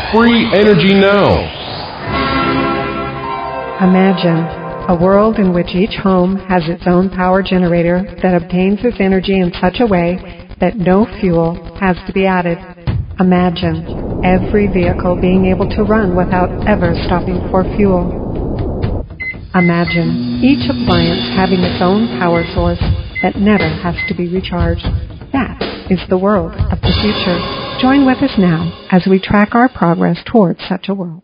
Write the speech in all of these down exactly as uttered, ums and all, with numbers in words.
Free Energy Now. Imagine a world in which each home has its own power generator that obtains its energy in such a way that no fuel has to be added. Imagine every vehicle being able to run without ever stopping for fuel. Imagine each appliance having its own power source that never has to be recharged. That is the world of the future. Join with us now as we track our progress towards such a world.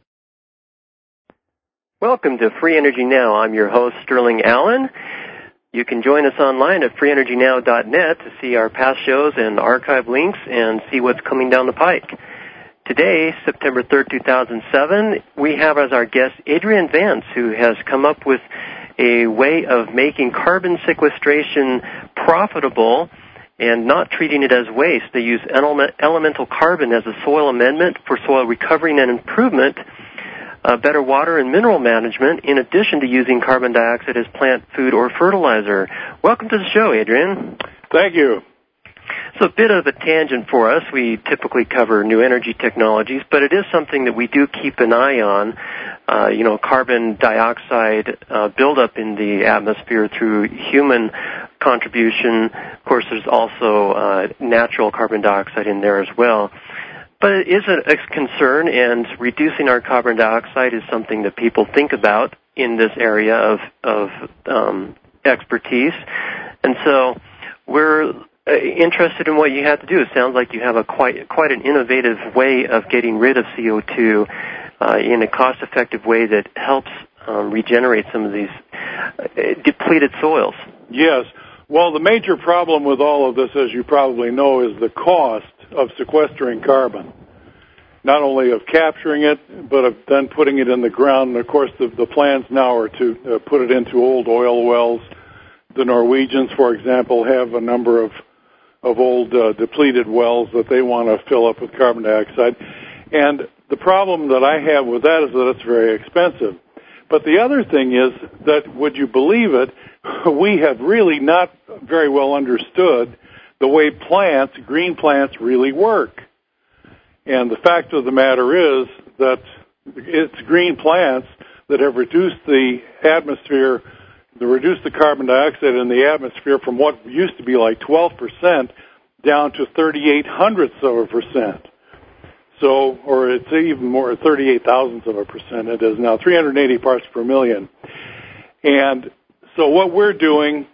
Welcome to Free Energy Now. I'm your host, Sterling Allen. You can join us online at free energy now dot net to see our past shows and archive links and see what's coming down the pike. Today, September third, two thousand seven, we have as our guest Adrienne Vance, who has come up with a way of making carbon sequestration profitable and not treating it as waste. They use element, elemental carbon as a soil amendment for soil recovery and improvement, uh, better water and mineral management, in addition to using carbon dioxide as plant food or fertilizer. Welcome to the show, Adrienne. Thank you. It's a bit of a tangent for us. We typically cover new energy technologies, but it is something that we do keep an eye on. Uh, you know, carbon dioxide uh, buildup in the atmosphere through human contribution. Of course, there's also uh, natural carbon dioxide in there as well. But it is a, a concern, and reducing our carbon dioxide is something that people think about in this area of, of um, expertise. And so we're uh, interested in what you have to do. It sounds like you have a quite quite an innovative way of getting rid of C O two uh, in a cost-effective way that helps um, regenerate some of these uh, depleted soils. Yes. Well, the major problem with all of this, as you probably know, is the cost of sequestering carbon. Not only of capturing it, but of then putting it in the ground. And, of course, the, the plans now are to uh, put it into old oil wells. The Norwegians, for example, have a number of, of old uh, depleted wells that they want to fill up with carbon dioxide. And the problem that I have with that is that it's very expensive. But the other thing is that, would you believe it, we have really not very well understood the way plants, green plants, really work. And the fact of the matter is that it's green plants that have reduced the atmosphere, the reduced the carbon dioxide in the atmosphere from what used to be like twelve percent down to thirty-eight hundredths of a percent. So, or it's even more, thirty-eight thousandths of a percent it is now, three hundred eighty parts per million. And so what we're doing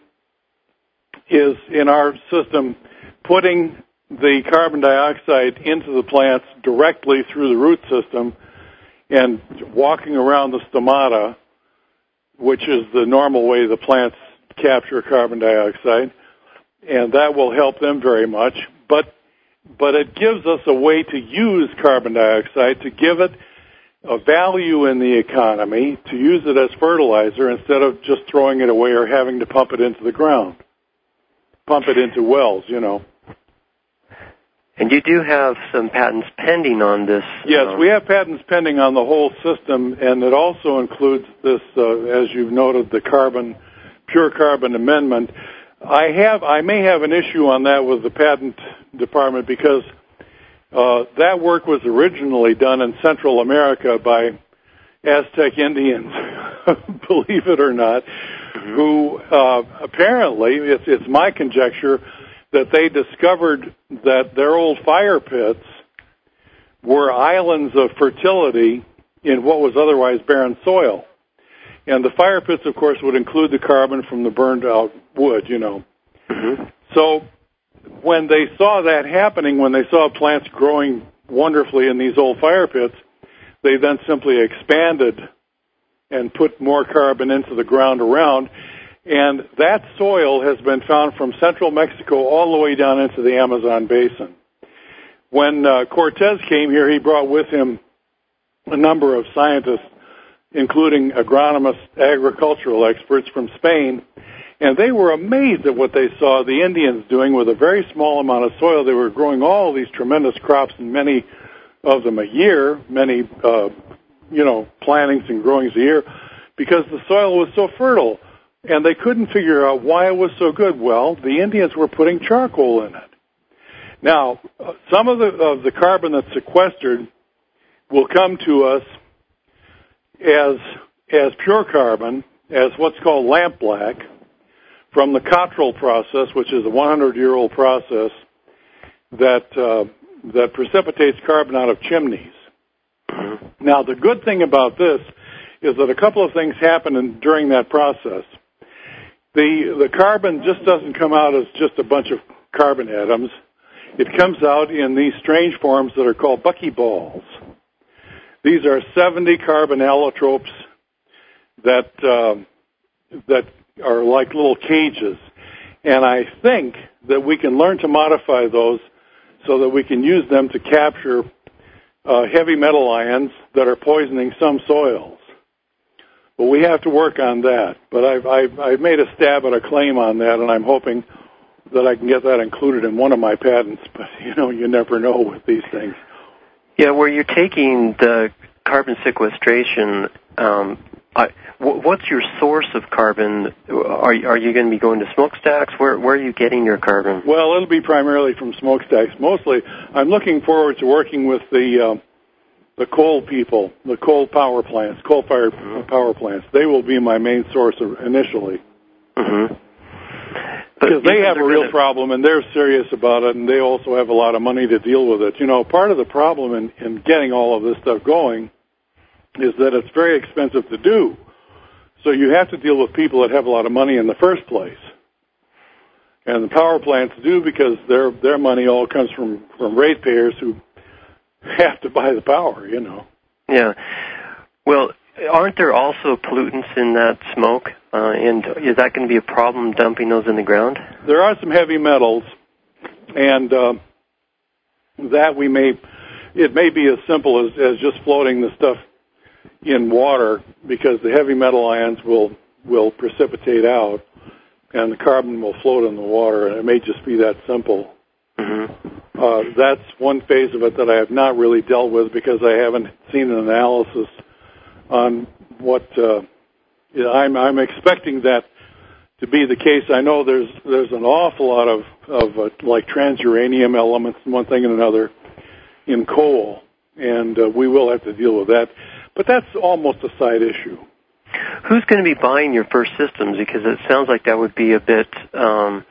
is, in our system, putting the carbon dioxide into the plants directly through the root system and walking around the stomata, which is the normal way the plants capture carbon dioxide, and that will help them very much. But but it gives us a way to use carbon dioxide, to give it a value in the economy, to use it as fertilizer instead of just throwing it away or having to pump it into the ground, pump it into wells, you know. And you do have some patents pending on this. Yes, um, we have patents pending on the whole system, and it also includes this, uh, as you've noted, the carbon, pure carbon amendment. I have, I may have an issue on that with the patent department because uh, that work was originally done in Central America by Aztec Indians, believe it or not, mm-hmm. who uh, apparently, it's, it's my conjecture, that they discovered that their old fire pits were islands of fertility in what was otherwise barren soil. And the fire pits, of course, would include the carbon from the burned out wood, you know. Mm-hmm. So when they saw that happening, when they saw plants growing wonderfully in these old fire pits, they then simply expanded and put more carbon into the ground around. And that soil has been found from central Mexico all the way down into the Amazon basin. When uh, Cortez came here, he brought with him a number of scientists, including agronomists, agricultural experts from Spain, and they were amazed at what they saw the Indians doing with a very small amount of soil. They were growing all these tremendous crops, and many of them a year, many, uh, you know, plantings and growings a year, because the soil was so fertile. And they couldn't figure out why it was so good. Well, the Indians were putting charcoal in it. Now, uh, some of the, of the carbon that's sequestered will come to us as as pure carbon, as what's called lamp black, from the Cottrell process, which is a hundred-year-old process that uh, that precipitates carbon out of chimneys. Now, the good thing about this is that a couple of things happen in, during that process. The the carbon just doesn't come out as just a bunch of carbon atoms. It comes out in these strange forms that are called buckyballs. These are seventy carbon allotropes that uh, that are like little cages. And I think that we can learn to modify those so that we can use them to capture uh, heavy metal ions that are poisoning some soils. But we have to work on that. But I've, I've, I've made a stab at a claim on that, and I'm hoping that I can get that included in one of my patents. But, you know, you never know with these things. Yeah, where you're taking the carbon sequestration, um, I, w- what's your source of carbon? Are, are you going to be going to smokestacks? Where, where are you getting your carbon? Well, it'll be primarily from smokestacks. Mostly, I'm looking forward to working with the uh, the coal people, the coal power plants, coal-fired mm-hmm. power plants. They will be my main source of, initially. Mm-hmm. Because they have a real gonna... problem, and they're serious about it, and they also have a lot of money to deal with it. You know, part of the problem in, in getting all of this stuff going is that it's very expensive to do. So you have to deal with people that have a lot of money in the first place. And the power plants do, because their their money all comes from, from ratepayers who have to buy the power, you know. Yeah. Well, aren't there also pollutants in that smoke? Uh, and is that going to be a problem dumping those in the ground? There are some heavy metals, and uh, that we may, it may be as simple as, as just floating the stuff in water, because the heavy metal ions will, will precipitate out, and the carbon will float in the water, and it may just be that simple. Mm-hmm. Uh, that's one phase of it that I have not really dealt with, because I haven't seen an analysis on what uh, you know, I'm, I'm expecting that to be the case. I know there's there's an awful lot of of uh, like transuranium elements and one thing and another in coal, and uh, we will have to deal with that. But that's almost a side issue. Who's going to be buying your first systems? Because it sounds like that would be a bit, um,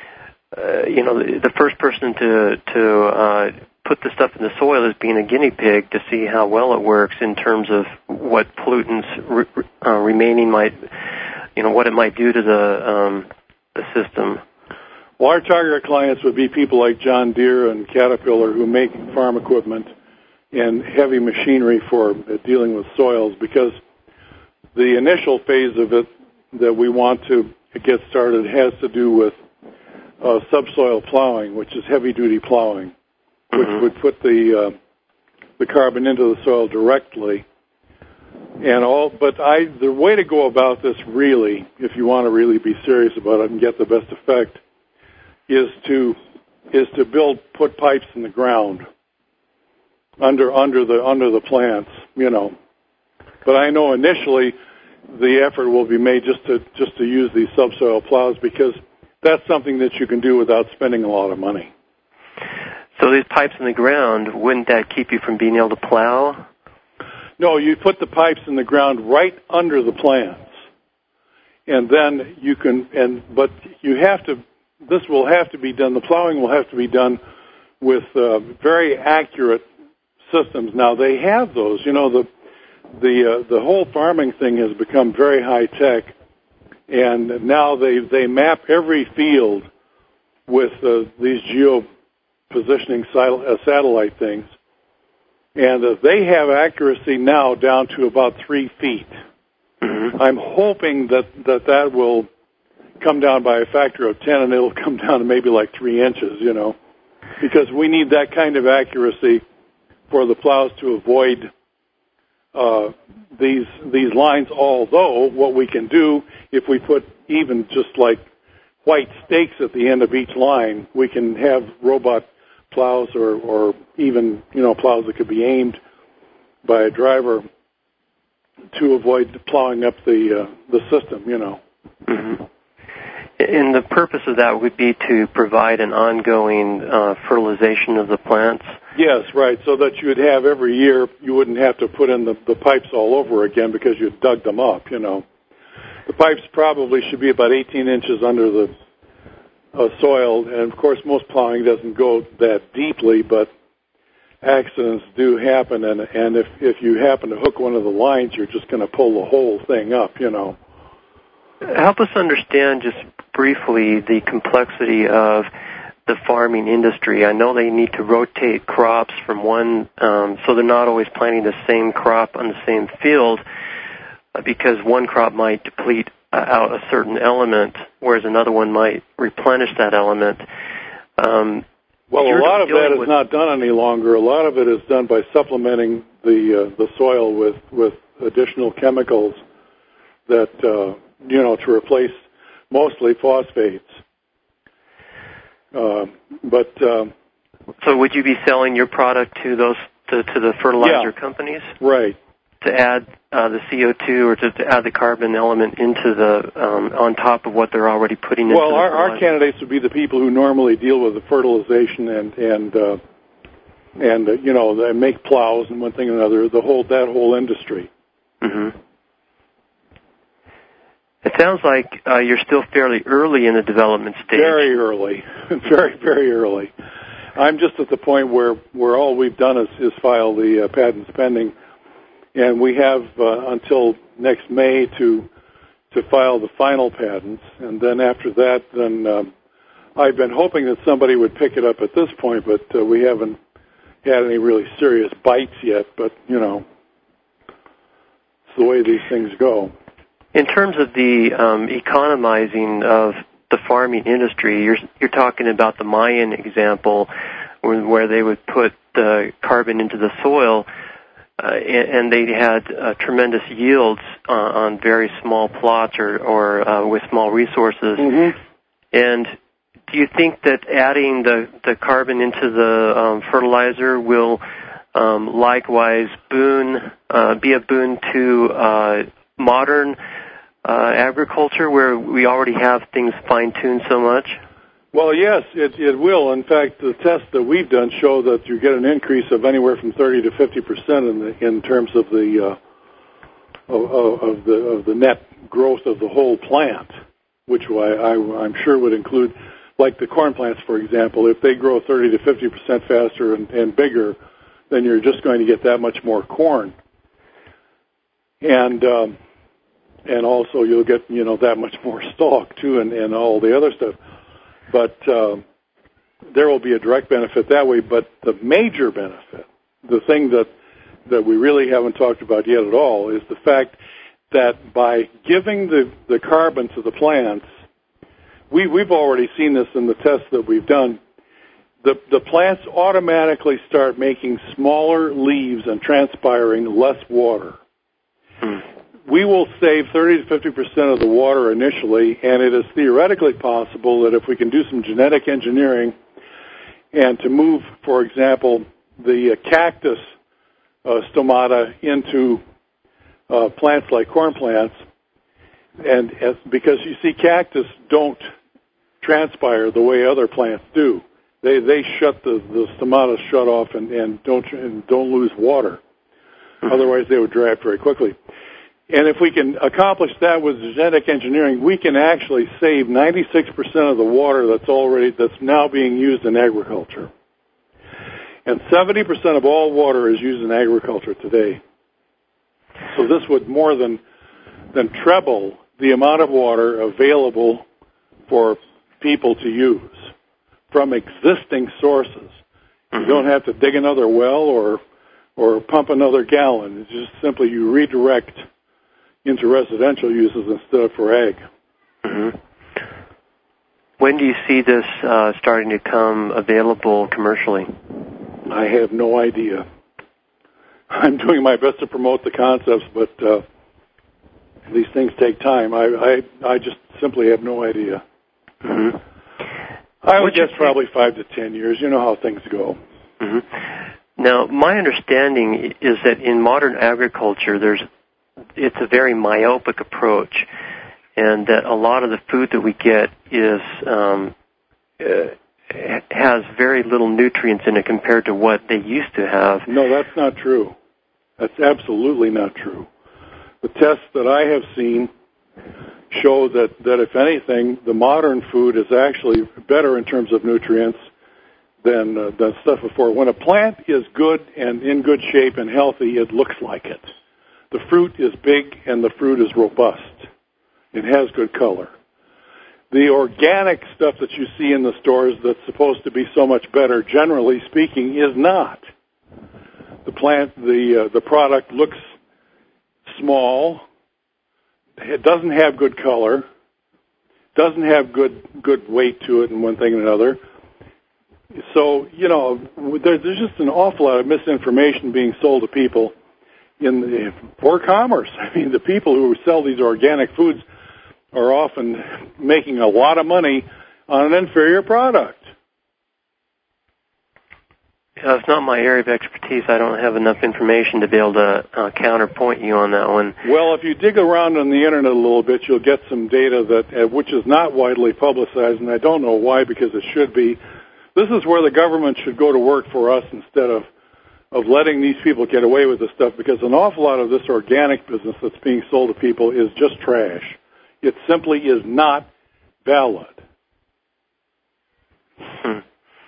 uh, you know, the, the first person to to uh, put the stuff in the soil is being a guinea pig to see how well it works in terms of what pollutants re- uh, remaining might, you know, what it might do to the um, the system. Well, our target clients would be people like John Deere and Caterpillar, who make farm equipment and heavy machinery for dealing with soils, because the initial phase of it that we want to get started has to do with uh, subsoil plowing, which is heavy-duty plowing, which mm-hmm. would put the uh, the carbon into the soil directly. And all, but I, the way to go about this, really, if you want to really be serious about it and get the best effect, is to is to build put pipes in the ground under under the under the plants, you know. But I know initially the effort will be made just to just to use these subsoil plows, because that's something that you can do without spending a lot of money. So these pipes in the ground, wouldn't that keep you from being able to plow? No, you put the pipes in the ground right under the plants, and then you can. And but you have to. This will have to be done. The plowing will have to be done with uh, very accurate systems. Now they have those. You know, the the uh, the whole farming thing has become very high tech, and now they they map every field with uh, these geo positioning satellite things, and uh, they have accuracy now down to about three feet. Mm-hmm. I'm hoping that, that that will come down by a factor of ten, and it'll come down to maybe like three inches, you know, because we need that kind of accuracy for the plows to avoid uh, these these lines. Although what we can do, if we put even just like white stakes at the end of each line, we can have robot plows, or, or even, you know, plows that could be aimed by a driver to avoid plowing up the uh, the system, you know. Mm-hmm. And the purpose of that would be to provide an ongoing uh, fertilization of the plants? Yes, right, so that you would have every year, you wouldn't have to put in the, the pipes all over again because you dug them up, you know. The pipes probably should be about eighteen inches under the uh, soil, and of course most plowing doesn't go that deeply, but accidents do happen, and, and if, if you happen to hook one of the lines, you're just going to pull the whole thing up, you know. Help us understand just briefly the complexity of the farming industry. I know they need to rotate crops from one, um, so they're not always planting the same crop on the same field uh, because one crop might deplete uh, out a certain element, whereas another one might replenish that element. Um, well, a lot of that is not done any longer. A lot of it is done by supplementing the uh, the soil with, with additional chemicals that, uh, you know, to replace mostly phosphates. Uh, but um, so, would you be selling your product to those to, to the fertilizer yeah, companies? Right. To add uh, the C O two or to, to add the carbon element into the um, on top of what they're already putting into well, the our, fertilizer? our candidates would be the people who normally deal with the fertilization and and uh, and uh, you know they make plows and one thing and another. The whole that whole industry. Mm-hmm. It sounds like uh, you're still fairly early in the development stage. Very early, very, very early. I'm just at the point where, where all we've done is, is file the uh, patents pending, and we have uh, until next May to to file the final patents, and then after that, then um, I've been hoping that somebody would pick it up at this point, but uh, we haven't had any really serious bites yet, but, you know, it's the way these things go. In terms of the um, economizing of the farming industry, you're you're talking about the Mayan example, where, where they would put the carbon into the soil, uh, and, and they had uh, tremendous yields uh, on very small plots or, or uh, with small resources. Mm-hmm. And do you think that adding the, the carbon into the um, fertilizer will um, likewise boon uh, be a boon to uh, modern uh, agriculture, where we already have things fine-tuned so much? Well, yes, it, it will. In fact, the tests that we've done show that you get an increase of anywhere from thirty to fifty percent in the in terms of the uh, of, of the of the net growth of the whole plant, which I, I, I'm sure would include, like the corn plants, for example. If they grow thirty to fifty percent faster and, and bigger, then you're just going to get that much more corn. And um, and also you'll get, you know, that much more stalk, too, and, and all the other stuff. But uh, there will be a direct benefit that way. But the major benefit, the thing that, that we really haven't talked about yet at all, is the fact that by giving the, the carbon to the plants, we, we've already seen this in the tests that we've done, the, the plants automatically start making smaller leaves and transpiring less water. Hmm. We will save thirty to fifty percent of the water initially, and it is theoretically possible that if we can do some genetic engineering and to move, for example, the uh, cactus uh, stomata into uh, plants like corn plants, and as, because you see cactus don't transpire the way other plants do. They they shut the, the stomata shut off and, and don't and don't lose water. Mm-hmm. Otherwise, they would dry up very quickly. And if we can accomplish that with genetic engineering, we can actually save ninety-six percent of the water that's already that's now being used in agriculture. And seventy percent of all water is used in agriculture today. So this would more than than treble the amount of water available for people to use from existing sources. Mm-hmm. You don't have to dig another well or or pump another gallon. It's just simply you redirect into residential uses instead of for ag. Mm-hmm. When do you see this uh, starting to come available commercially? I have no idea. I'm doing my best to promote the concepts, but uh, these things take time. I, I I just simply have no idea. Mm-hmm. I would guess probably five to ten years. You know how things go. Mm-hmm. Now, my understanding is that in modern agriculture, there's it's a very myopic approach. and that a lot of the food that we get is um, uh, has very little nutrients in it compared to what they used to have. No, that's not true. That's absolutely not true. The tests that I have seen show that, that if anything, the modern food is actually better in terms of nutrients than uh, than stuff before. When a plant is good and in good shape and healthy, it looks like it. The fruit is big and the fruit is robust. It has good color. The organic stuff that you see in the stores that's supposed to be so much better, generally speaking, is not. The plant, the uh, the product looks small. It doesn't have good color. Doesn't have good good weight to it, and one thing and another. So you know, there's just an awful lot of misinformation being sold to people in the, for commerce. I mean, the people who sell these organic foods are often making a lot of money on an inferior product. Yeah, it's not my area of expertise. I don't have enough information to be able to uh, counterpoint you on that one. Well, if you dig around on the internet a little bit, you'll get some data that, uh, which is not widely publicized, and I don't know why, because it should be. This is where the government should go to work for us instead of of letting these people get away with this stuff, because an awful lot of this organic business that's being sold to people is just trash. It simply is not valid. Hmm.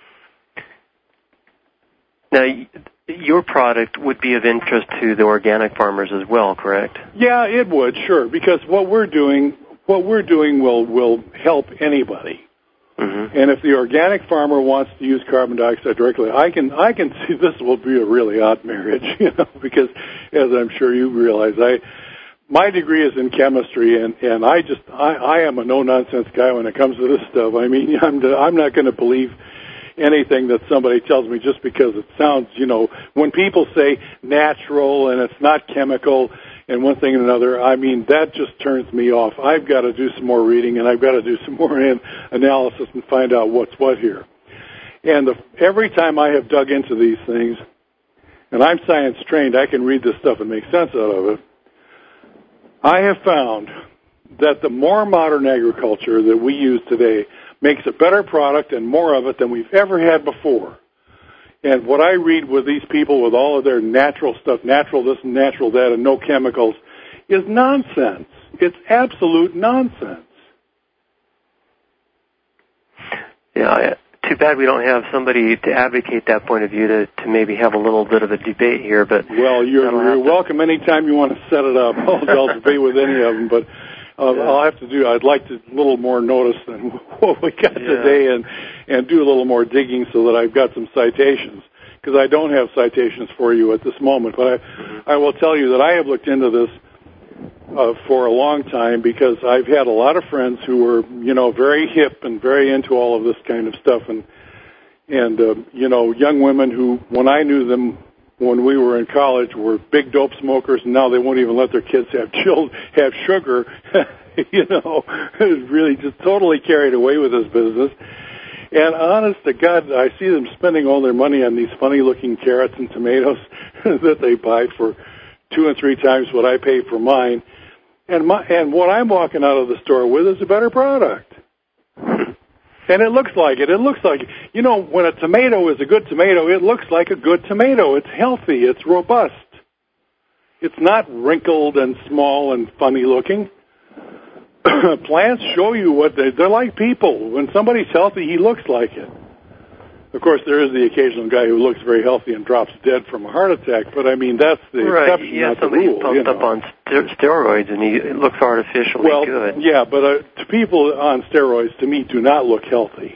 Now, your product would be of interest to the organic farmers as well, correct? Yeah, it would, sure, because what we're doing, what we're doing will will help anybody. Mm-hmm. And if the organic farmer wants to use carbon dioxide directly, I can I can see this will be a really odd marriage, you know, because as I'm sure you realize, I my degree is in chemistry, and and I just I, I am a no nonsense guy when it comes to this stuff. I mean, I'm I'm not going to believe anything that somebody tells me just because it sounds, you know, when people say natural and it's not chemical and one thing and another, I mean, that just turns me off. I've got to do some more reading, and I've got to do some more an- analysis and find out what's what here. And the, every time I have dug into these things, and I'm science trained, I can read this stuff and make sense out of it, I have found that the more modern agriculture that we use today makes a better product and more of it than we've ever had before. And what I read with these people with all of their natural stuff, natural this and natural that and no chemicals, is nonsense. It's absolute nonsense. Yeah, too bad we don't have somebody to advocate that point of view to, to maybe have a little bit of a debate here. But well, you're, you're welcome anytime you want to set it up. I'll, I'll debate with any of them, but Uh, yeah. I'll have to do, I'd like to a little more notice than what we got yeah. today and, and do a little more digging so that I've got some citations, because I don't have citations for you at this moment. But I, mm-hmm. I will tell you that I have looked into this uh, for a long time, because I've had a lot of friends who were, you know, very hip and very into all of this kind of stuff. And, and uh, you know, young women who, when I knew them, when we were in college, were big dope smokers, and now they won't even let their kids have chilled, have sugar. You know, really just totally carried away with this business. And honest to God, I see them spending all their money on these funny-looking carrots and tomatoes that they buy for two and three times what I pay for mine. And my and what I'm walking out of the store with is a better product. And it looks like it. It looks like, you know, when a tomato is a good tomato, it looks like a good tomato. It's healthy. It's robust. It's not wrinkled and small and funny looking. Plants show you what they, they're like people. When somebody's healthy, he looks like it. Of course, there is the occasional guy who looks very healthy and drops dead from a heart attack, but I mean, that's the right. exception, yeah, not the rule. Somebody pumped you know. up on st- steroids and he it looks artificially well, good. Yeah, but uh, to people on steroids, to me, do not look healthy.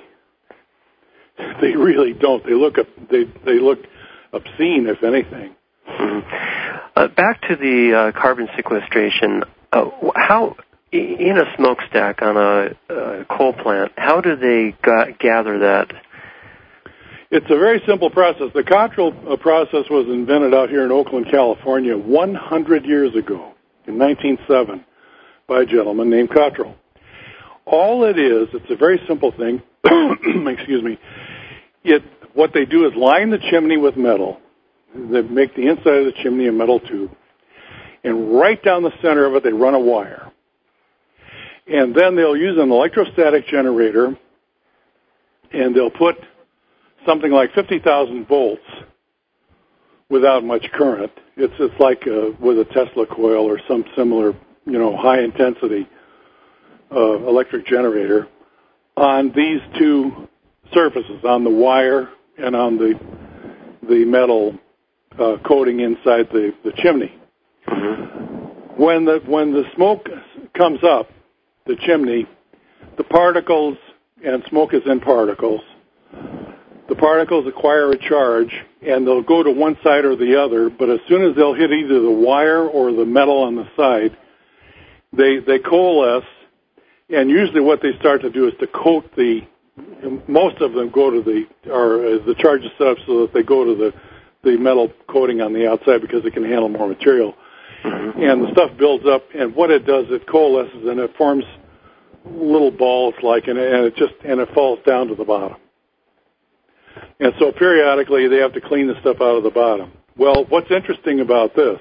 They really don't. They look up, they they look obscene, if anything. Mm-hmm. Uh, back to the uh, carbon sequestration. Uh, how in a smokestack on a uh, coal plant, how do they ga- gather that? It's a very simple process. The Cottrell uh, process was invented out here in Oakland, California, one hundred years ago, in nineteen oh seven, by a gentleman named Cottrell. All it is, it's a very simple thing. Excuse me. It what they do is line the chimney with metal. They make the inside of the chimney a metal tube, and right down the center of it, they run a wire. And then they'll use an electrostatic generator, and they'll put something like fifty thousand volts without much current. It's it's like uh, with a Tesla coil or some similar, you know, high intensity uh, electric generator on these two surfaces, on the wire and on the the metal uh, coating inside the, the chimney. Mm-hmm. When the when the smoke comes up the chimney, the particles, and smoke is in particles, the particles acquire a charge, and they'll go to one side or the other, but as soon as they'll hit either the wire or the metal on the side, they they coalesce, and usually what they start to do is to coat the, most of them go to the, or the charge is set up so that they go to the, the metal coating on the outside because it can handle more material. Mm-hmm. And the stuff builds up, and what it does, it coalesces, and it forms little balls like, and it just, and it falls down to the bottom. And so periodically they have to clean the stuff out of the bottom. Well, what's interesting about this,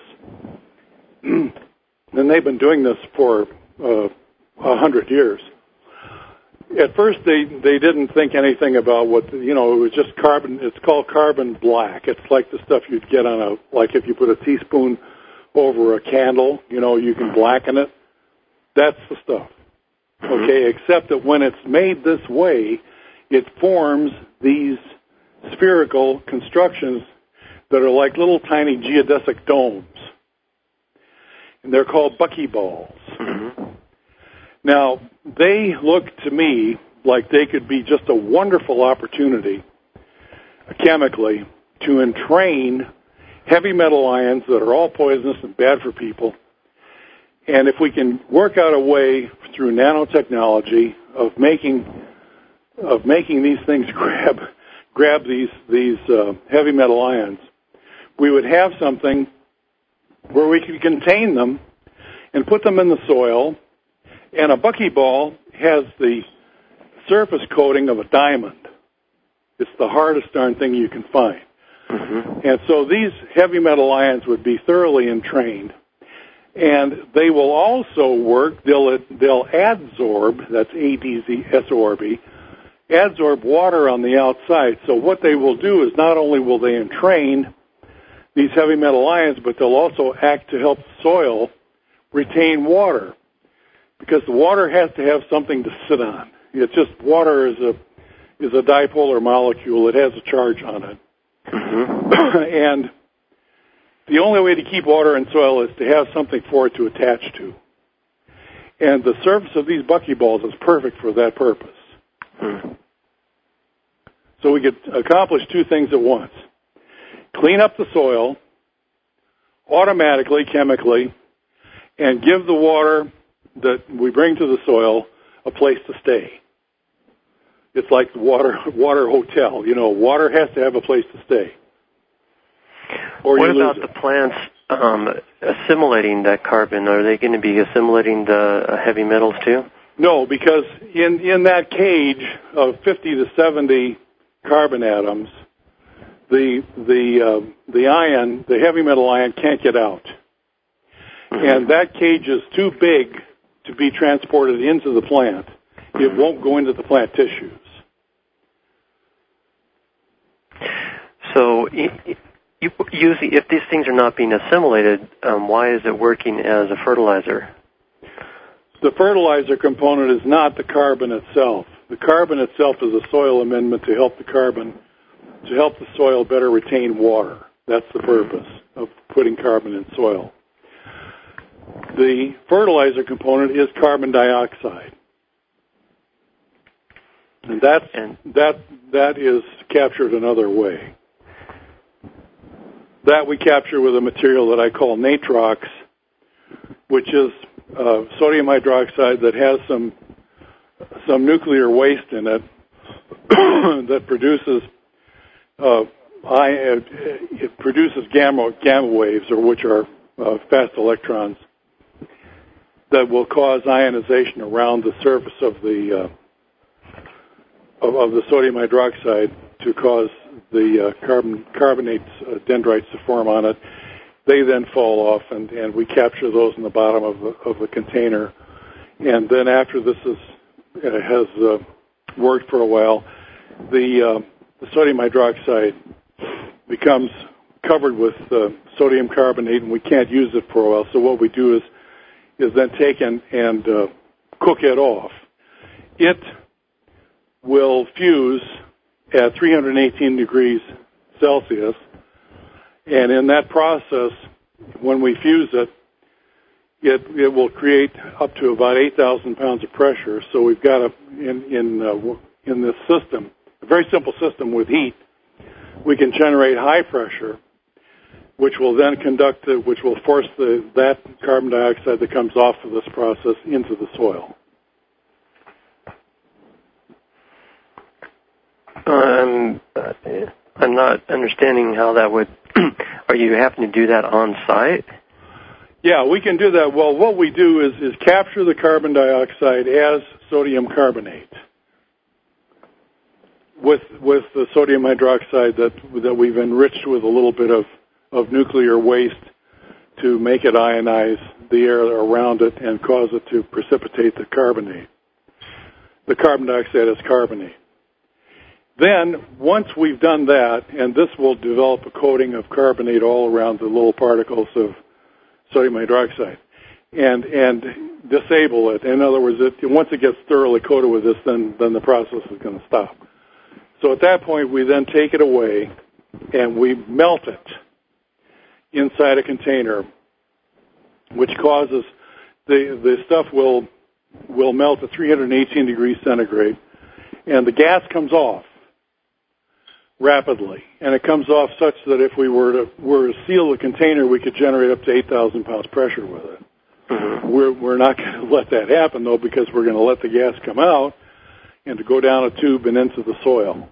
and they've been doing this for uh, a hundred years. At first they, they didn't think anything about what, you know, it was just carbon, it's called carbon black. It's like the stuff you'd get on a, like if you put a teaspoon over a candle, you know, you can blacken it. That's the stuff. Okay, except that when it's made this way, it forms these spherical constructions that are like little tiny geodesic domes. And they're called buckyballs. Mm-hmm. Now, they look to me like they could be just a wonderful opportunity, chemically, to entrain heavy metal ions that are all poisonous and bad for people. And if we can work out a way through nanotechnology of making of making these things grab grab these these uh, heavy metal ions, we would have something where we could contain them and put them in the soil. And a buckyball has the surface coating of a diamond. It's the hardest darn thing you can find. Mm-hmm. And so these heavy metal ions would be thoroughly entrained. And they will also work, they'll, they'll adsorb, that's A D Z S O R B, adsorb water on the outside. So what they will do is not only will they entrain these heavy metal ions, but they'll also act to help the soil retain water, because the water has to have something to sit on. It's just, water is a is a dipolar molecule. It has a charge on it. Mm-hmm. And the only way to keep water in soil is to have something for it to attach to. And the surface of these buckyballs is perfect for that purpose. Mm-hmm. So we could accomplish two things at once. Clean up the soil automatically, chemically, and give the water that we bring to the soil a place to stay. It's like the water water hotel. You know, water has to have a place to stay. Or what you about lose the plants um, assimilating that carbon? Are they going to be assimilating the uh, heavy metals too? No, because in, in that cage of fifty to seventy carbon atoms, the the uh, the ion, the heavy metal ion, can't get out. Mm-hmm. And that cage is too big to be transported into the plant. It won't go into the plant tissues. So, you, you, usually, if these things are not being assimilated, um, why is it working as a fertilizer? The fertilizer component is not the carbon itself. The carbon itself is a soil amendment to help the carbon, to help the soil better retain water. That's the purpose of putting carbon in soil. The fertilizer component is carbon dioxide. And that's, and that that is captured another way. That we capture with a material that I call natrox, which is uh, sodium hydroxide that has some some nuclear waste in it that produces uh, I, it produces gamma gamma waves, or which are uh, fast electrons that will cause ionization around the surface of the uh, of, of the sodium hydroxide to cause the uh, carbon carbonates uh, dendrites to form on it. They then fall off, and, and we capture those in the bottom of the, of the container, And then after this is, uh, has uh, worked for a while, the, uh, the sodium hydroxide becomes covered with uh, sodium carbonate, and we can't use it for a while. So what we do is is then take and, and uh, cook it off. It will fuse at three hundred eighteen degrees Celsius, and in that process, when we fuse it, it, it will create up to about eight thousand pounds of pressure. So we've got a, in, in, uh, in this system, a very simple system with heat, we can generate high pressure, which will then conduct, the, which will force the, that carbon dioxide that comes off of this process into the soil. Um, I'm not understanding how that would. Are you having to do that on site? Yeah, we can do that. Well, what we do is, is capture the carbon dioxide as sodium carbonate with with the sodium hydroxide that that we've enriched with a little bit of, of nuclear waste to make it ionize the air around it and cause it to precipitate the carbonate. The carbon dioxide as carbonate. Then, once we've done that, and this will develop a coating of carbonate all around the little particles of sodium hydroxide, and and disable it. In other words, it, once it gets thoroughly coated with this, then, then the process is going to stop. So at that point, we then take it away, and we melt it inside a container, which causes the the stuff will will melt at three hundred eighteen degrees centigrade, and the gas comes off rapidly, and it comes off such that if we were to were to seal the container, we could generate up to eight thousand pounds pressure with it. Mm-hmm. We're we're not going to let that happen though, because we're going to let the gas come out and to go down a tube and into the soil.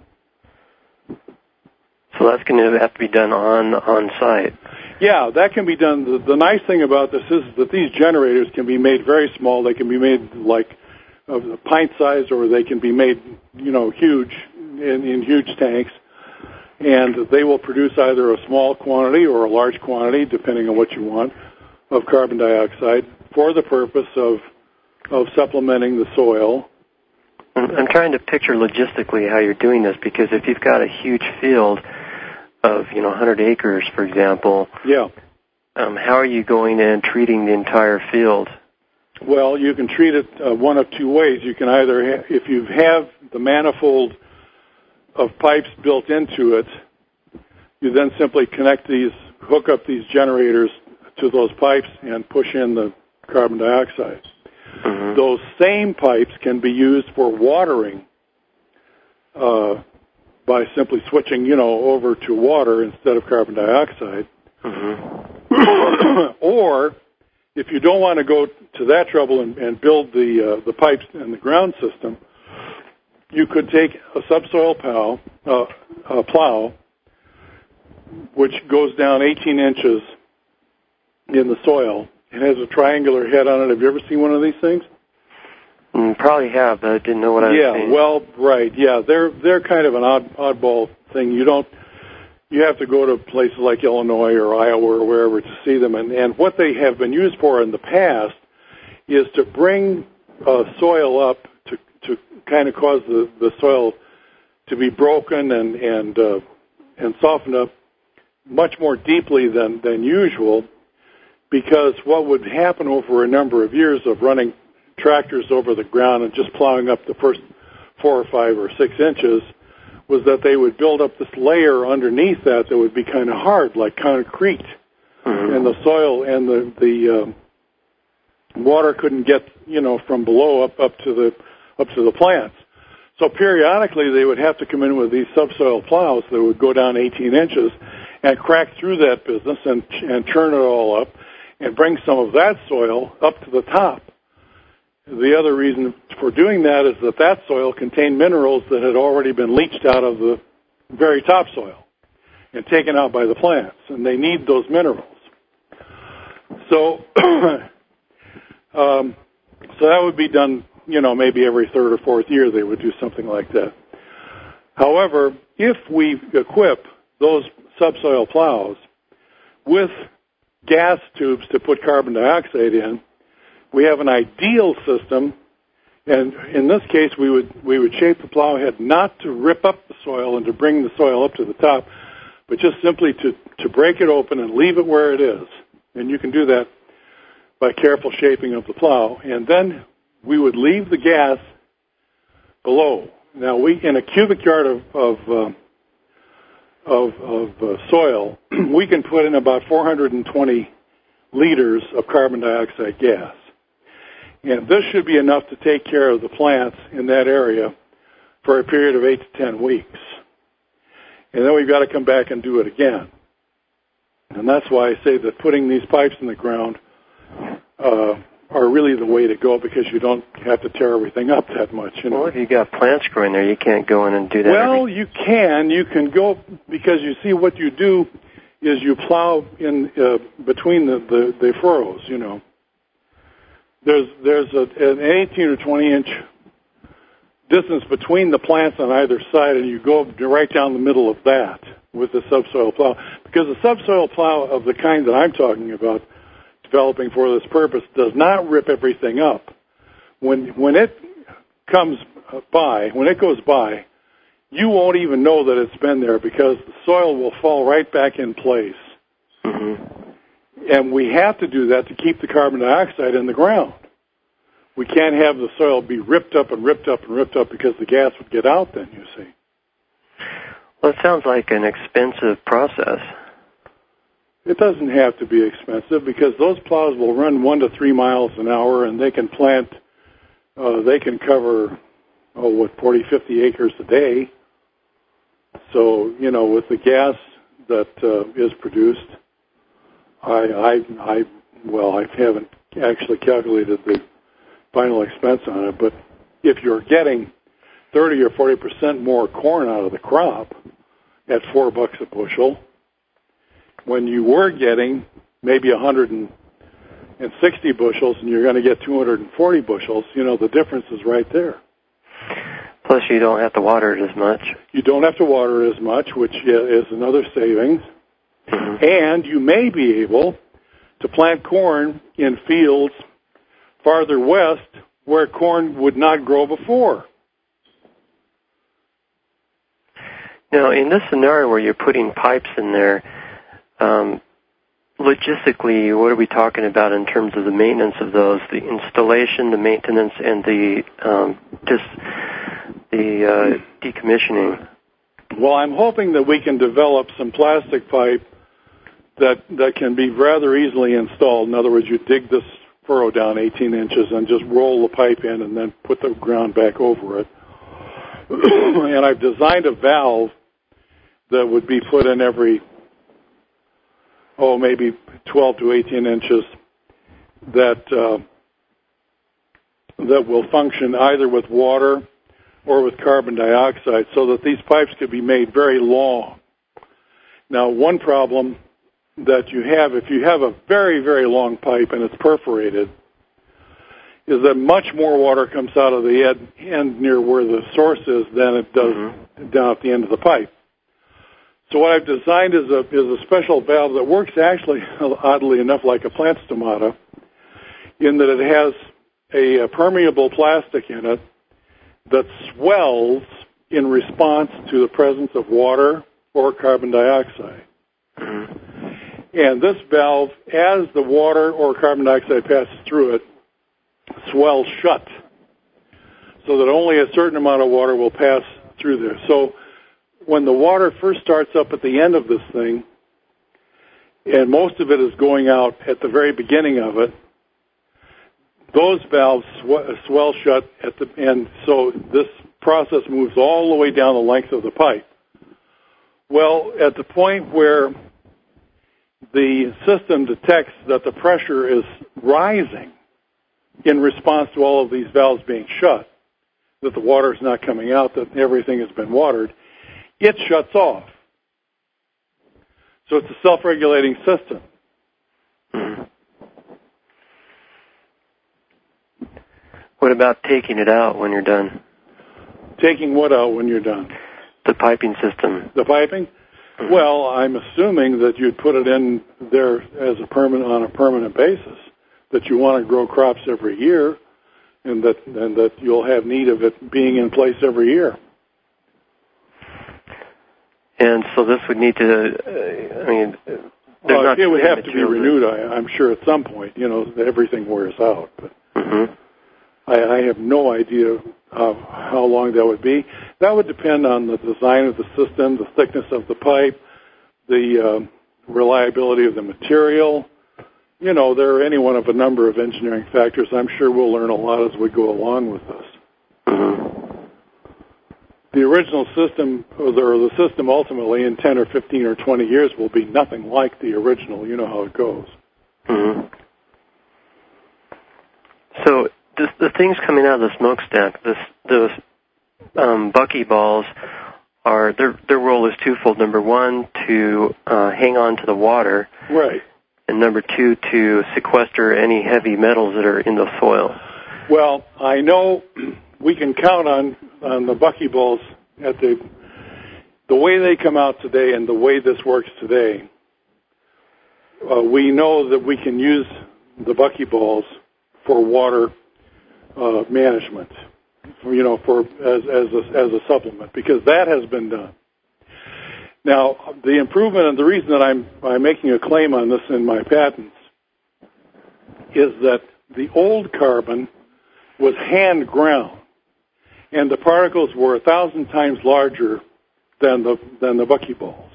So that's going to have to be done on on site. Yeah, that can be done. The, the nice thing about this is that these generators can be made very small. They can be made like of a pint size, or they can be made, you know, huge in, in huge tanks. And they will produce either a small quantity or a large quantity, depending on what you want, of carbon dioxide for the purpose of of supplementing the soil. I'm trying to picture logistically how you're doing this, because if you've got a huge field of, you know, one hundred acres, for example, yeah, um, how are you going in and treating the entire field? Well, you can treat it uh, one of two ways. You can either, ha- if you have the manifold of pipes built into it, you then simply connect these, hook up these generators to those pipes and push in the carbon dioxide. Mm-hmm. Those same pipes can be used for watering uh, by simply switching, you know, over to water instead of carbon dioxide. Mm-hmm. Or if you don't want to go to that trouble and, and build the uh, the pipes and the ground system, you could take a subsoil plow, uh, a plow, which goes down eighteen inches in the soil and has a triangular head on it. Have you ever seen one of these things? Mm, probably have, but I didn't know what I was yeah, seeing. Yeah, well, right, yeah, they're they're kind of an odd oddball thing. You don't, you have to go to places like Illinois or Iowa or wherever to see them. And, and what they have been used for in the past is to bring uh, soil up to to kind of cause the, the soil to be broken and and uh, and softened up much more deeply than, than usual, because what would happen over a number of years of running tractors over the ground and just plowing up the first four or five or six inches was that they would build up this layer underneath that that would be kind of hard, like concrete, mm-hmm. and the soil and the the um, water couldn't get, you know, from below up up to the up to the plants. So periodically they would have to come in with these subsoil plows that would go down eighteen inches and crack through that business and and churn it all up and bring some of that soil up to the top. The other reason for doing that is that that soil contained minerals that had already been leached out of the very topsoil and taken out by the plants, and they need those minerals. So, um, so that would be done, you know, maybe every third or fourth year they would do something like that. However, if we equip those subsoil plows with gas tubes to put carbon dioxide in, We have an ideal system, and in this case, we would we would shape the plow head not to rip up the soil and to bring the soil up to the top, but just simply to, to break it open and leave it where it is. And you can do that by careful shaping of the plow. And then we would leave the gas below. Now, we in a cubic yard of of, uh, of, of uh, soil, we can put in about four hundred twenty liters of carbon dioxide gas. And this should be enough to take care of the plants in that area for a period of eight to ten weeks. And then we've got to come back and do it again. And that's why I say that putting these pipes in the ground uh, are really the way to go, because you don't have to tear everything up that much. You know? Well, if you got plants growing there, you can't go in and do that. Well, every... you can. You can go, because you see what you do is you plow in uh, between the, the, the furrows, you know. There's there's a, an eighteen or twenty inch distance between the plants on either side, and you go right down the middle of that with the subsoil plow. Because the subsoil plow of the kind that I'm talking about, developing for this purpose, does not rip everything up. When when it comes by, when it goes by, you won't even know that it's been there, because the soil will fall right back in place. Mm-hmm. And we have to do that to keep the carbon dioxide in the ground. We can't have the soil be ripped up and ripped up and ripped up, because the gas would get out then, you see. Well, it sounds like an expensive process. It doesn't have to be expensive, because those plows will run one to three miles an hour, and they can plant, uh, they can cover, oh, what, forty, fifty acres a day. So, you know, with the gas that uh, is produced, I, I, I, well, I haven't actually calculated the final expense on it, but if you're getting thirty or forty percent more corn out of the crop at four bucks a bushel, when you were getting maybe one hundred sixty bushels and you're going to get two hundred forty bushels, you know, the difference is right there. Plus, you don't have to water it as much. You don't have to water it as much, which is another savings. Mm-hmm. And you may be able to plant corn in fields farther west where corn would not grow before. Now, in this scenario where you're putting pipes in there, um, logistically, what are we talking about in terms of the maintenance of those, the installation, the maintenance, and the um, just the uh, decommissioning? Well, I'm hoping that we can develop some plastic pipe that that can be rather easily installed. In other words, you dig this furrow down eighteen inches and just roll the pipe in and then put the ground back over it. And I've designed a valve that would be put in every, oh, maybe twelve to eighteen inches that uh, that will function either with water or with carbon dioxide, so that these pipes could be made very long. Now, one problem that you have, if you have a very, very long pipe and it's perforated, is that much more water comes out of the end, end near where the source is than it does mm-hmm. down at the end of the pipe. So what I've designed is a is a special valve that works actually, oddly enough, like a plant stomata, in that it has a, a permeable plastic in it that swells in response to the presence of water or carbon dioxide. Mm-hmm. And this valve, as the water or carbon dioxide passes through it, swells shut, so that only a certain amount of water will pass through there. So when the water first starts up at the end of this thing, and most of it is going out at the very beginning of it, those valves sw- swell shut at the end, so this process moves all the way down the length of the pipe. Well, at the point where the system detects that the pressure is rising in response to all of these valves being shut, that the water is not coming out, that everything has been watered, it shuts off. So it's a self-regulating system. What about taking it out when you're done? Taking what out when you're done? The piping system. The piping? Mm-hmm. Well, I'm assuming that you'd put it in there as a permanent on a permanent basis. that you want to grow crops every year, and that and that you'll have need of it being in place every year. And so this would need to, uh, I mean, there's uh, not it would have to be materials renewed, I, I'm sure, at some point. You know, everything wears out. But mm-hmm. I, I have no idea of how long that would be. That would depend on the design of the system, the thickness of the pipe, the uh, reliability of the material. You know, there are any one of a number of engineering factors. I'm sure we'll learn a lot as we go along with this. Mm-hmm. The original system, or the, or the system ultimately in ten or fifteen or twenty years will be nothing like the original. You know how it goes. Mm-hmm. So the, the things coming out of the smokestack, this, those um, buckyballs, are their their role is twofold. Number one, to uh, hang on to the water. Right. And number two, to sequester any heavy metals that are in the soil. Well, I know we can count on, on the buckyballs at the the way they come out today and the way this works today. Uh, we know that we can use the buckyballs for water uh, management, for, you know, for as as a, as a supplement, because that has been done. Now, the improvement and the reason that I'm I'm making a claim on this in my patents is that the old carbon was hand ground, and the particles were a thousand times larger than the than the buckyballs.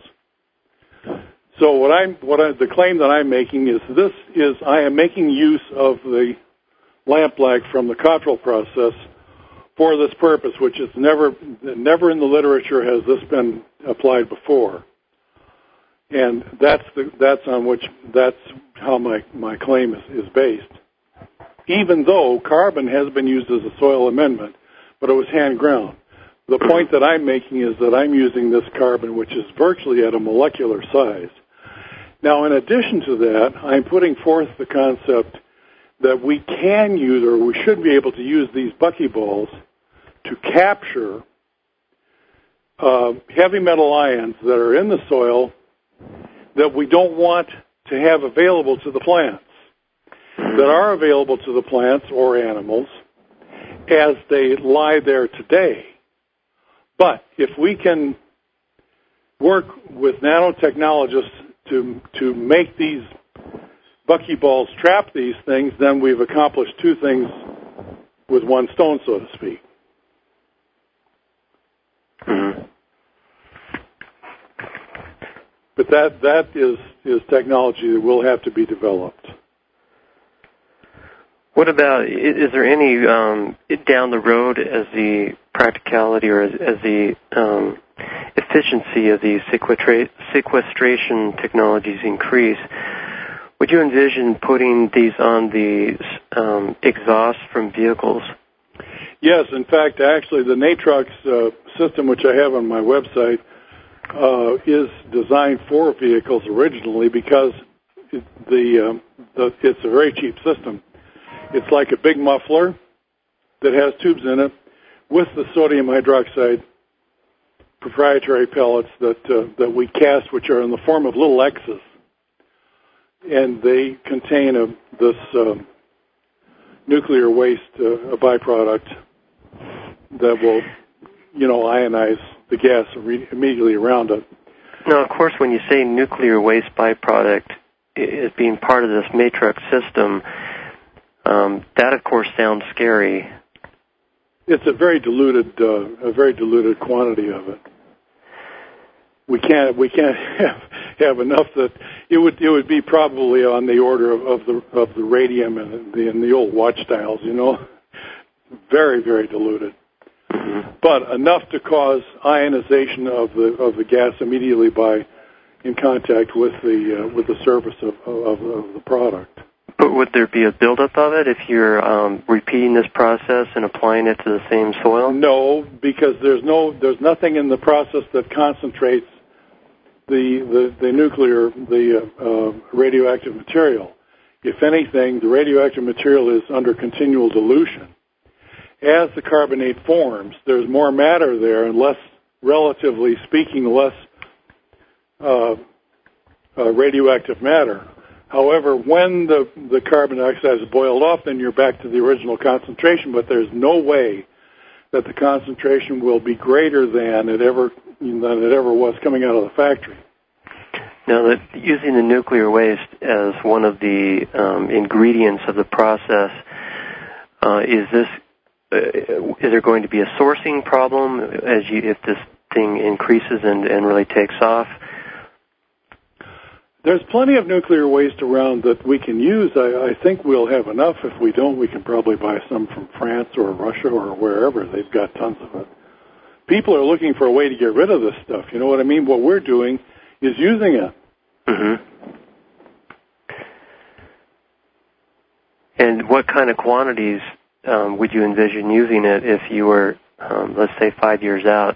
So what I'm what I, the claim that I'm making is this is I am making use of the lampblack from the Cottrell process for this purpose, which is never never in the literature has this been applied before, and that's the that's on which that's how my my claim is, is based. Even though carbon has been used as a soil amendment, but it was hand ground. The point that I'm making is that I'm using this carbon, which is virtually at a molecular size. Now, in addition to that, I'm putting forth the concept that we can use, or we should be able to use these buckyballs to capture uh, heavy metal ions that are in the soil that we don't want to have available to the plants, that are available to the plants or animals as they lie there today. But if we can work with nanotechnologists to to make these buckyballs trap these things, then we've accomplished two things with one stone, so to speak. Mm-hmm. But that that is, is technology that will have to be developed. What about, is there any, um, down the road as the practicality or as, as the um, efficiency of these sequestra- sequestration technologies increase, would you envision putting these on the um, exhaust from vehicles? Yes, in fact, actually, the Natrox uh, system, which I have on my website, uh, is designed for vehicles originally because it, the, um, the it's a very cheap system. It's like a big muffler that has tubes in it with the sodium hydroxide proprietary pellets that uh, that we cast, which are in the form of little X's, and they contain a, this um, nuclear waste, uh, a byproduct that will, you know, ionize the gas immediately around it. Now, of course, when you say nuclear waste byproduct as being part of this Natrox system, um, that, of course, sounds scary. It's a very diluted, uh, a very diluted quantity of it. We can't, we can't have, have enough that it would, it would be probably on the order of, of the of the radium and the and the old watch dials, you know, very, very diluted. Mm-hmm. But enough to cause ionization of the of the gas immediately by in contact with the uh, with the surface of, of of the product. But would there be a buildup of it if you're um, repeating this process and applying it to the same soil? No, because there's no there's nothing in the process that concentrates the the, the nuclear the uh, uh, radioactive material. If anything, the radioactive material is under continual dilution. As the carbonate forms, there's more matter there, and less, relatively speaking, less uh, uh, radioactive matter. However, when the, the carbon dioxide is boiled off, then you're back to the original concentration, but there's no way that the concentration will be greater than it ever than it ever was coming out of the factory. Now, that using the nuclear waste as one of the um, ingredients of the process, uh, is this uh, is there going to be a sourcing problem as you if this thing increases and, and really takes off? There's plenty of nuclear waste around that we can use. I, I think we'll have enough. If we don't, we can probably buy some from France or Russia or wherever. They've got tons of it. People are looking for a way to get rid of this stuff. You know what I mean? What we're doing is using it. Mm-hmm. And what kind of quantities um, would you envision using it if you were, um, let's say, five years out?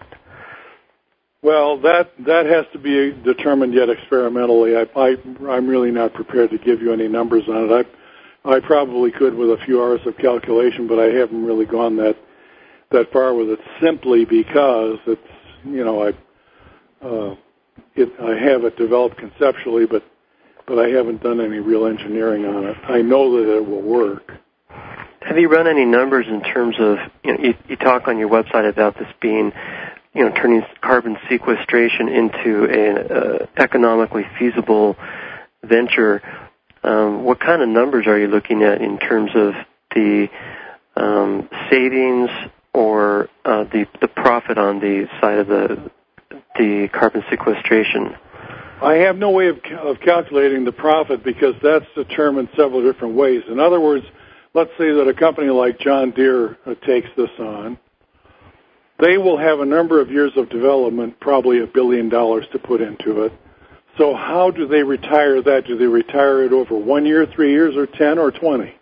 Well, that that has to be determined yet experimentally. I, I, I'm really not prepared to give you any numbers on it. I, I probably could with a few hours of calculation, but I haven't really gone that that far with it simply because it's, you know, I uh, it, I have it developed conceptually, but but I haven't done any real engineering on it. I know that it will work. Have you run any numbers in terms of, you know, you, you talk on your website about this being, you know, turning carbon sequestration into an uh, economically feasible venture. Um, what kind of numbers are you looking at in terms of the um, savings or uh, the the profit on the side of the the carbon sequestration? I have no way of, of calculating the profit because that's determined several different ways. In other words, let's say that a company like John Deere uh, takes this on. They will have a number of years of development, probably a billion dollars to put into it. So how do they retire that? Do they retire it over one year, three years, or ten, or twenty?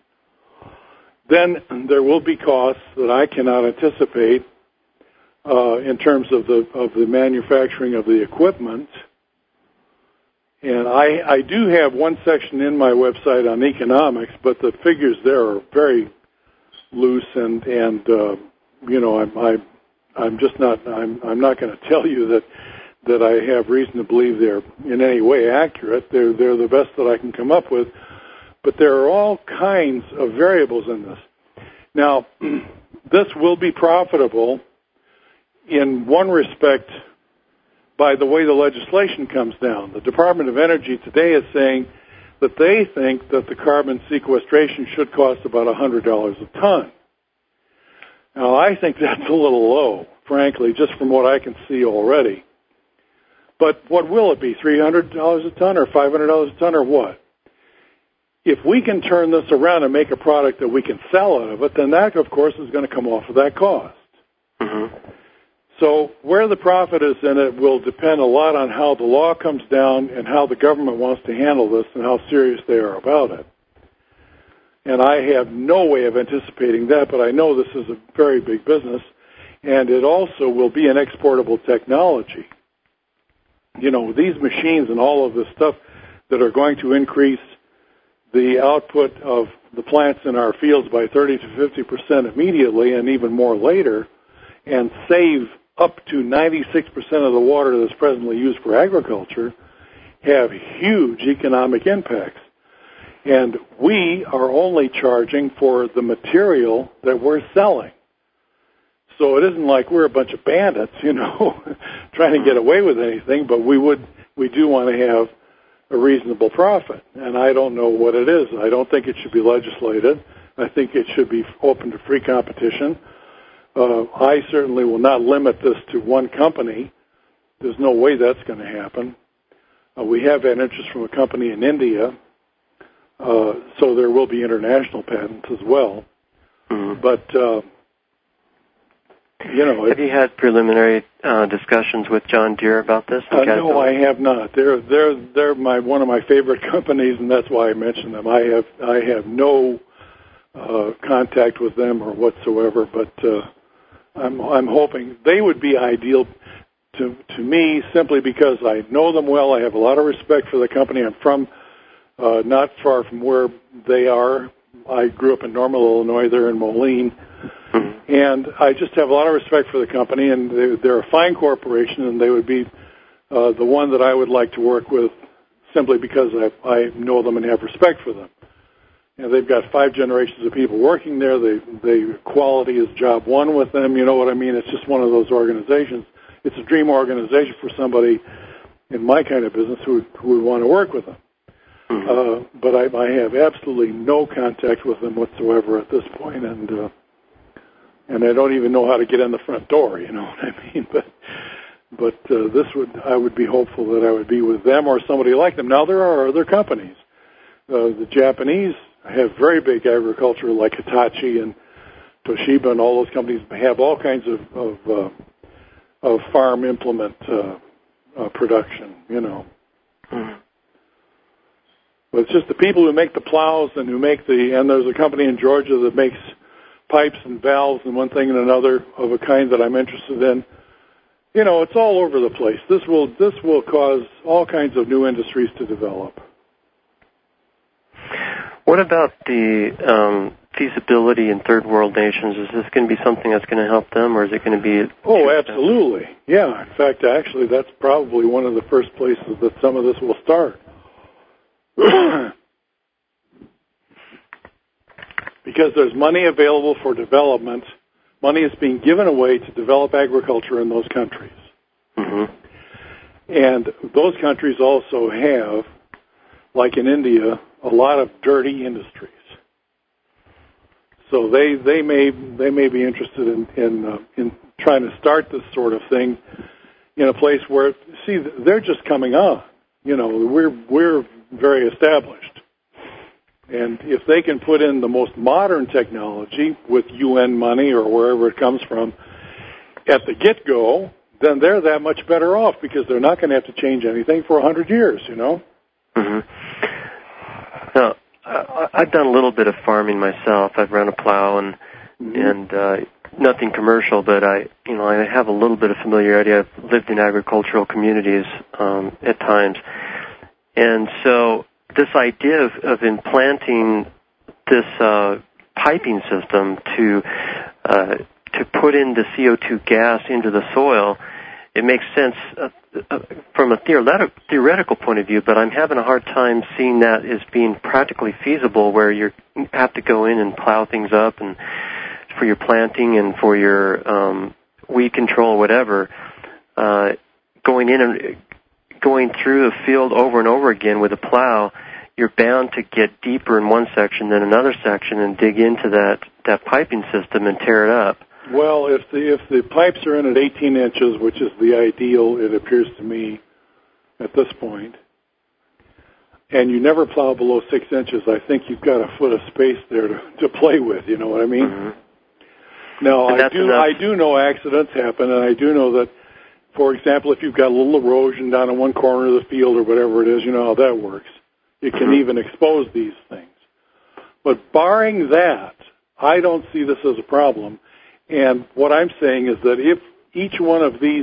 Then there will be costs that I cannot anticipate uh, in terms of the of the manufacturing of the equipment. And I, I do have one section in my website on economics, but the figures there are very loose and and uh, you know I. I I'm just not. I'm. I'm not going to tell you that that I have reason to believe they're in any way accurate. They're. They're the best that I can come up with. But there are all kinds of variables in this. Now, this will be profitable in one respect by the way the legislation comes down. The Department of Energy today is saying that they think that the carbon sequestration should cost about one hundred dollars a ton. Now, I think that's a little low, frankly, just from what I can see already. But what will it be, three hundred dollars a ton or five hundred dollars a ton or what? If we can turn this around and make a product that we can sell out of it, then that, of course, is going to come off of that cost. Mm-hmm. So where the profit is in it will depend a lot on how the law comes down and how the government wants to handle this and how serious they are about it. And I have no way of anticipating that, but I know this is a very big business, and it also will be an exportable technology. You know, these machines and all of this stuff that are going to increase the output of the plants in our fields by thirty to fifty percent immediately and even more later, and save up to ninety-six percent of the water that's presently used for agriculture, have huge economic impacts. And we are only charging for the material that we're selling. So it isn't like we're a bunch of bandits, you know, trying to get away with anything, but we would, we do want to have a reasonable profit. And I don't know what it is. I don't think it should be legislated. I think it should be open to free competition. Uh, I certainly will not limit this to one company. There's no way that's going to happen. Uh, we have had interest from a company in India. Uh, so there will be international patents as well. Mm-hmm. But, uh, you know... Have it, you had preliminary uh, discussions with John Deere about this? Uh, no, I have not. They're they're they're my one of my favorite companies, and that's why I mention them. I have I have no uh, contact with them or whatsoever, but uh, I'm I'm hoping they would be ideal to to me simply because I know them well. I have a lot of respect for the company. I'm from Uh, not far from where they are. I grew up in Normal, Illinois. They're in Moline. Mm-hmm. And I just have a lot of respect for the company, and they, they're a fine corporation, and they would be uh, the one that I would like to work with simply because I, I know them and have respect for them. You know, they've got five generations of people working there. They, they quality is job one with them. You know what I mean? It's just one of those organizations. It's a dream organization for somebody in my kind of business who, who would want to work with them. Mm-hmm. Uh, but I, I have absolutely no contact with them whatsoever at this point, and uh, and I don't even know how to get in the front door. You know what I mean? But but uh, this would I would be hopeful that I would be with them or somebody like them. Now there are other companies. Uh, the Japanese have very big agriculture, like Hitachi and Toshiba, and all those companies have all kinds of of, uh, of farm implement uh, uh, production. You know. Mm-hmm. But it's just the people who make the plows and who make the, and there's a company in Georgia that makes pipes and valves and one thing and another of a kind that I'm interested in. You know, it's all over the place. This will, this will cause all kinds of new industries to develop. What about the um, feasibility in third world nations? Is this going to be something that's going to help them, or is it going to be? Oh, absolutely. Yeah. In fact, actually, that's probably one of the first places that some of this will start. Because there's money available for development, money is being given away to develop agriculture in those countries. Mm-hmm. And those countries also have, like in India, a lot of dirty industries. So they they may they may be interested in in, uh, in trying to start this sort of thing in a place where, see, they're just coming on. You know, we're we're very established. And if they can put in the most modern technology with U N money or wherever it comes from at the get-go, then they're that much better off because they're not going to have to change anything for a hundred years, you know? Mm-hmm. Now, I've done a little bit of farming myself. I've run a plow and, mm-hmm. and uh, nothing commercial, but I, you know, I have a little bit of familiarity. I've lived in agricultural communities um, at times. And so this idea of, of implanting this uh, piping system to uh, to put in the C O two gas into the soil, it makes sense uh, uh, from a theoretical, theoretical point of view, but I'm having a hard time seeing that as being practically feasible where you have to go in and plow things up and for your planting and for your um, weed control, whatever, uh, going in and going through a field over and over again with a plow, you're bound to get deeper in one section than another section and dig into that, that piping system and tear it up. Well, if the if the pipes are in at eighteen inches, which is the ideal, it appears to me, at this point, and you never plow below six inches, I think you've got a foot of space there to, to play with, you know what I mean? Mm-hmm. Now, I do enough. I do know accidents happen, and I do know that, for example, if you've got a little erosion down in one corner of the field or whatever it is, you know how that works. It can mm-hmm. even expose these things. But barring that, I don't see this as a problem. And what I'm saying is that if each one of these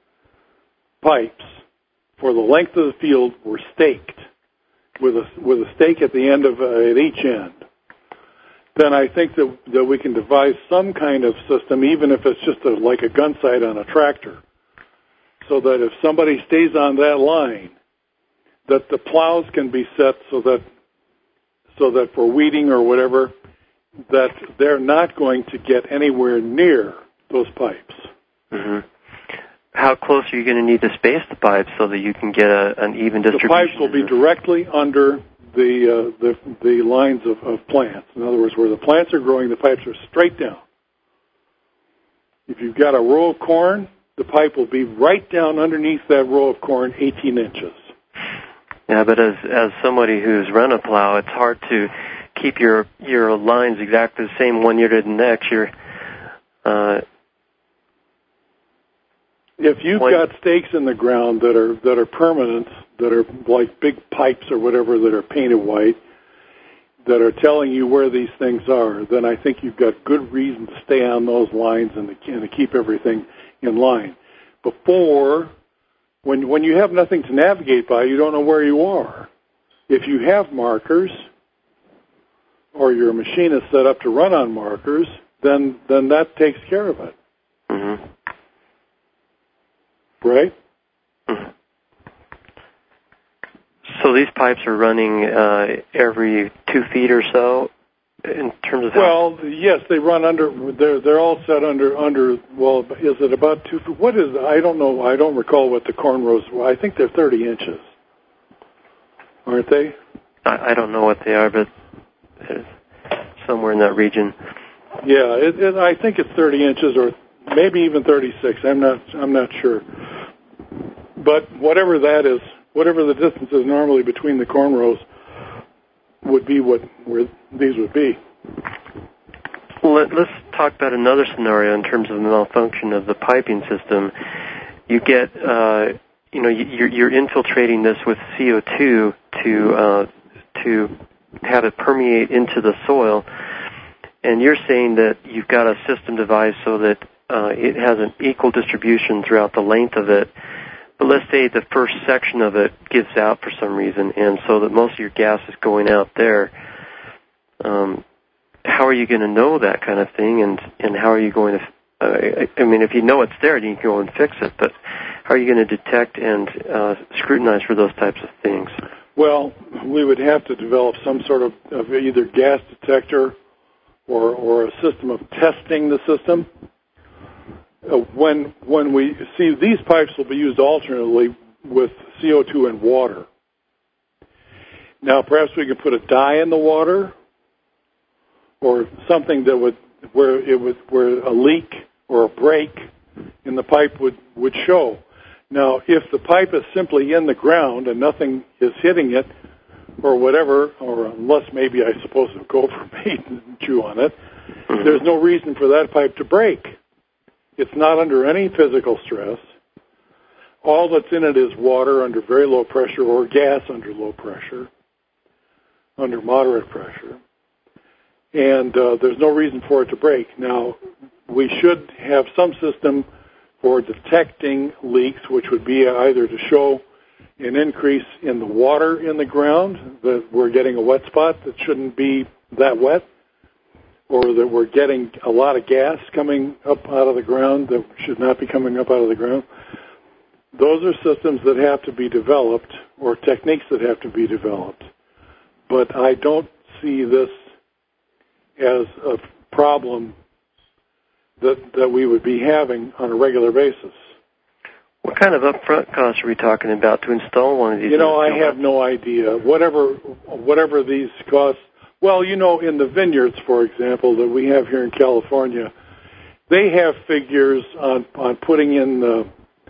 pipes for the length of the field were staked with a, with a stake at the end of uh, at each end, then I think that, that we can devise some kind of system, even if it's just a, like a gun sight on a tractor, so that if somebody stays on that line, that the plows can be set so that so that for weeding or whatever, that they're not going to get anywhere near those pipes. Mm-hmm. How close are you going to need to space the pipes so that you can get a, an even distribution? The pipes will be directly under the uh, the, the lines of, of plants. In other words, where the plants are growing, the pipes are straight down. If you've got a row of corn, the pipe will be right down underneath that row of corn, eighteen inches. Yeah, but as as somebody who's run a plow, it's hard to keep your your lines exactly the same one year to the next. You're, uh, if you've one, got stakes in the ground that are that are permanent, that are like big pipes or whatever that are painted white, that are telling you where these things are, then I think you've got good reason to stay on those lines and to, and to keep everything in line. Before, when when you have nothing to navigate by, you don't know where you are. If you have markers, or your machine is set up to run on markers, then then that takes care of it. Mm-hmm. Right? Mm-hmm. So these pipes are running uh, every two feet or so in terms of well, how... yes, they run under. They're they're all set under under. Well, is it about two feet? What is? I don't know. I don't recall what the cornrows were. I think they're thirty inches, aren't they? I, I don't know what they are, but it's somewhere in that region. Yeah, it, it, I think it's thirty inches, or maybe even thirty-six. I'm not. I'm not sure. But whatever that is, whatever the distance is normally between the cornrows, would be what where these would be. Well, let, let's talk about another scenario in terms of the malfunction of the piping system. You get, uh, you know, you're, you're infiltrating this with C O two to uh, to have it permeate into the soil, and you're saying that you've got a system devised so that uh, it has an equal distribution throughout the length of it. But let's say the first section of it gives out for some reason, and so that most of your gas is going out there. Um, how are you going to know that kind of thing, and, and how are you going to, uh, I mean, if you know it's there, then you can go and fix it, but how are you going to detect and uh, scrutinize for those types of things? Well, we would have to develop some sort of, of either gas detector or, or a system of testing the system. Uh, when when we see these pipes will be used alternately with C O two and water. Now, perhaps we could put a dye in the water, or something that would where it would where a leak or a break in the pipe would would show. Now, if the pipe is simply in the ground and nothing is hitting it, or whatever, or unless maybe I suppose a gopher may chew on it, mm-hmm. there's no reason for that pipe to break. It's not under any physical stress. All that's in it is water under very low pressure or gas under low pressure, under moderate pressure. And uh, there's no reason for it to break. Now, we should have some system for detecting leaks, which would be either to show an increase in the water in the ground, that we're getting a wet spot that shouldn't be that wet, or that we're getting a lot of gas coming up out of the ground that should not be coming up out of the ground. Those are systems that have to be developed, or techniques that have to be developed. But I don't see this as a problem that that we would be having on a regular basis. What kind of upfront costs are we talking about to install one of these? You know, I have no idea. Whatever whatever these costs. Well, you know, in the vineyards, for example, that we have here in California, they have figures on, on putting in the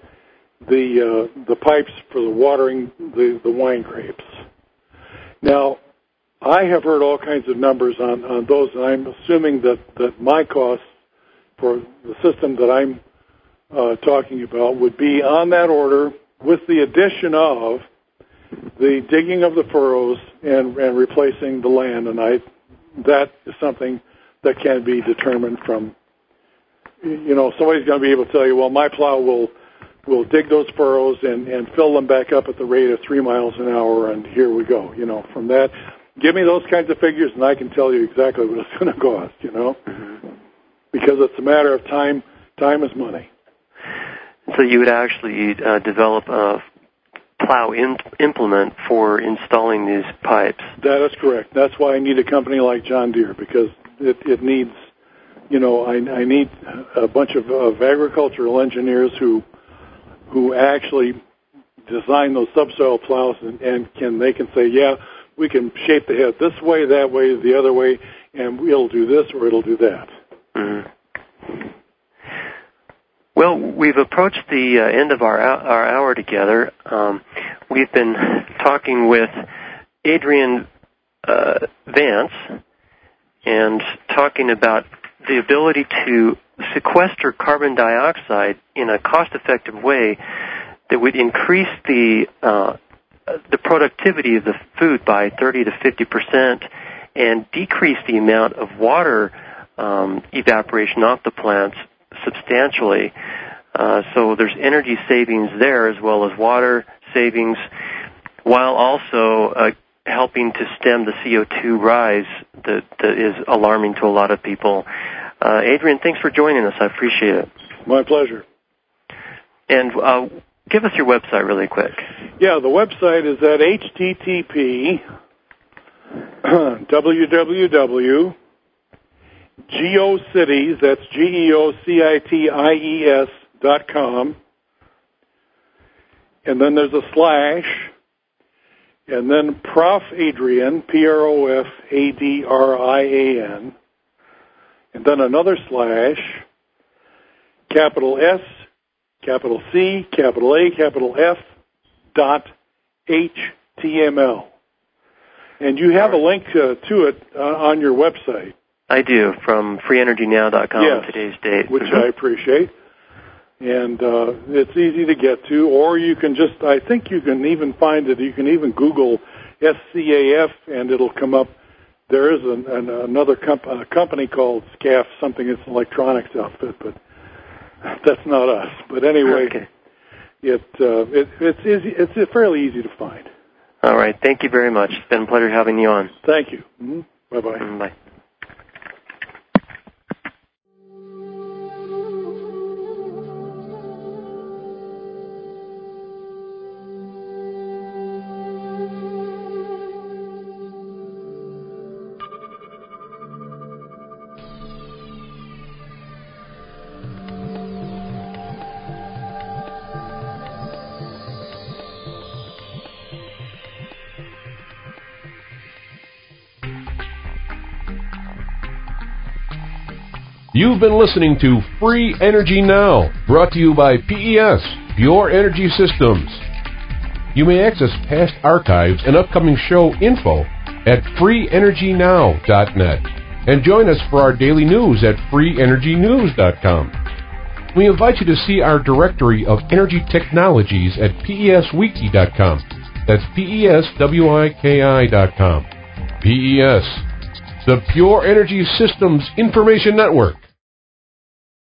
the uh, the pipes for the watering the, the wine grapes. Now, I have heard all kinds of numbers on, on those, and I'm assuming that, that my costs for the system that I'm uh, talking about would be on that order, with the addition of the digging of the furrows and, and replacing the land, and I, that is something that can be determined from, you know, somebody's going to be able to tell you, well, my plow will will dig those furrows and, and fill them back up at the rate of three miles an hour, and here we go. You know, from that, give me those kinds of figures, and I can tell you exactly what it's going to cost, you know, mm-hmm. because it's a matter of time. Time is money. So you would actually uh, develop a plow in- implement for installing these pipes. That is correct. That's why I need a company like John Deere, because it, it needs, you know, I, I need a bunch of, of agricultural engineers who who actually design those subsoil plows, and, and can they can say, yeah, we can shape the head this way, that way, the other way, and it'll do this or it'll do that. Mm-hmm. Well, we've approached the uh, end of our our hour together. Um, we've been talking with Adrian uh, Vance and talking about the ability to sequester carbon dioxide in a cost-effective way that would increase the uh, the productivity of the food by thirty to fifty percent and decrease the amount of water um, evaporation off the plants substantially. Uh, so there's energy savings there as well as water savings, while also uh, helping to stem the C O two rise that, that is alarming to a lot of people. Uh, Adrian, thanks for joining us. I appreciate it. My pleasure. And uh, Give us your website really quick. Yeah, the website is at H T T P w w w dot geocities, that's G E O C I T I E S dot com, and then there's a slash, and then Prof Adrian, P R O F A D R I A N, and then another slash, capital S, capital C, capital A, capital F, dot H T M L. And you have a link uh, to it uh, on your website. I do, from free energy now dot com, yes, today's date. Which mm-hmm. I appreciate. And uh, it's easy to get to, or you can just, I think you can even find it, you can even Google S C A F and it'll come up. There is an, an, another comp- a company called S C A F, something, it's an electronics outfit, but that's not us. But anyway, okay. it, uh, it it's easy, it's fairly easy to find. All right. Thank you very much. It's been a pleasure having you on. Thank you. Mm-hmm. Bye-bye. Mm, bye. You've been listening to Free Energy Now, brought to you by P E S, Pure Energy Systems. You may access past archives and upcoming show info at free energy now dot net and join us for our daily news at free energy news dot com. We invite you to see our directory of energy technologies at P E S wiki dot com. That's P E S wiki dot com. P E S, the Pure Energy Systems Information Network.